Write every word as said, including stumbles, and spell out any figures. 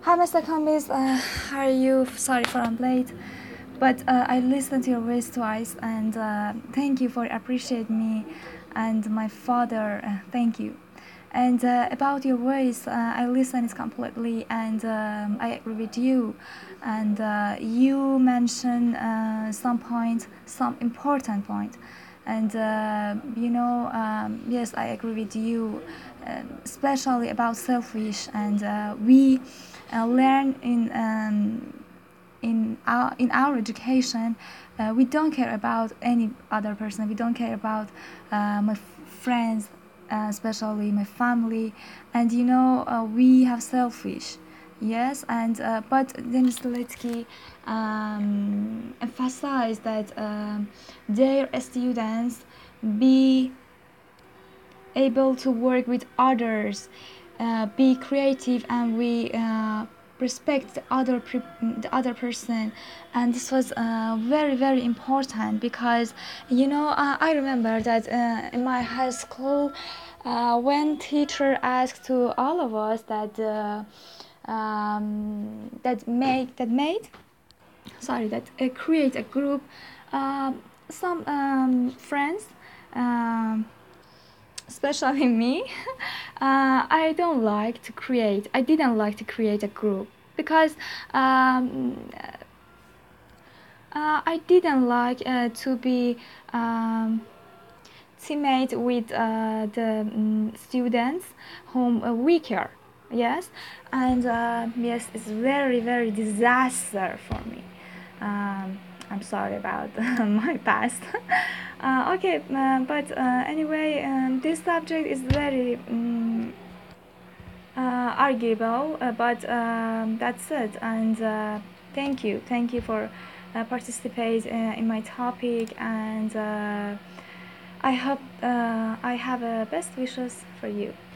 Hi, mister Kamis. Uh, how are you? Sorry for I'm late, but uh, I listened to your voice twice, and uh, thank you for appreciate me, and my father. Uh, thank you. And uh, about your voice, uh, I listened completely, and um, I agree with you. And uh, you mentioned uh, some point, some important point, and uh, you know, um, yes, I agree with you, uh, especially about selfish. And uh, we uh, learn in um, in our in our education, uh, we don't care about any other person. We don't care about uh, my friends, uh, especially my family. And you know, uh, we have selfish, yes. And uh, but Denis Letsky um, emphasized that um, their students be able to work with others, uh, be creative, and we uh, respect the other pre- the other person. And this was uh, very very important because you know, uh, I remember that uh, in my high school, uh, when teacher asked to all of us that uh, um, that make that made sorry that uh, create a group, um, some um, friends, um, especially me. uh, I don't like to create. I didn't like to create a group because um, uh, I didn't like uh, to be um, teammate with uh, the um, students whom uh, we care. Yes, and uh, yes, it's very very disaster for me. Um, I'm sorry about my past. uh, okay, uh, but uh, anyway, um, this subject is very um, uh, arguable, uh, but um, that's it. And uh, thank you, thank you for uh, participate uh, in my topic. And uh, I hope uh, I have uh, best wishes for you.